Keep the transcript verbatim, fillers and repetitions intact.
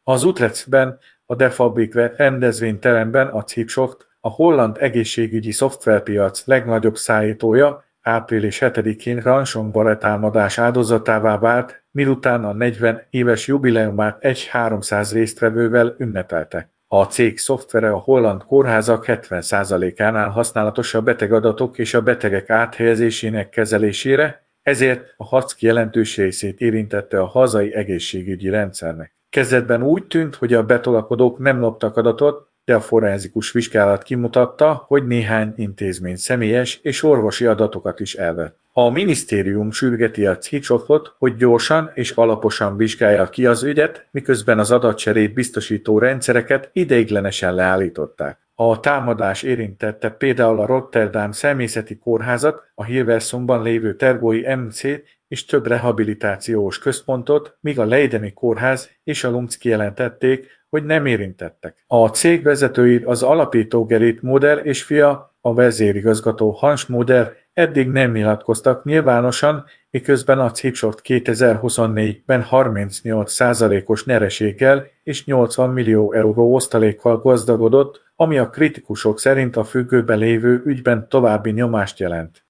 Az Utrechtben, a De Fabrik rendezvényteremben a Chipsoft, a holland egészségügyi szoftverpiac legnagyobb szállítója április hetedikén ransomware-támadás áldozatává vált, miután a negyven éves jubileumát egy háromszáz résztvevővel ünnepelte. A cég szoftvere a holland kórházak hetven százalékánál használatos a betegadatok és a betegek áthelyezésének kezelésére, ezért a harc jelentős részét érintette a hazai egészségügyi rendszernek. Kezdetben úgy tűnt, hogy a betolakodók nem loptak adatot, de a forenzikus vizsgálat kimutatta, hogy néhány intézmény személyes és orvosi adatokat is elvett. A minisztérium sürgeti a Chipsoftot, hogy gyorsan és alaposan vizsgálja ki az ügyet, miközben az adatcserét biztosító rendszereket ideiglenesen leállították. A támadás érintette például a Rotterdam Személyzeti Kórházat, a Hilversumban lévő Tergói em cét és több rehabilitációs központot, míg a Leideni Kórház és a Lumc kijelentették, hogy nem érintettek. A cég vezetői, az alapító Gerrit Moder és fia, a vezérigazgató Hans Moder eddig nem nyilatkoztak nyilvánosan, miközben a Chipsoft kétezer-huszonnégyben harmincnyolc százalékos nyereséggel és nyolcvan millió euró osztalékkal gazdagodott, ami a kritikusok szerint a függőben lévő ügyben további nyomást jelent.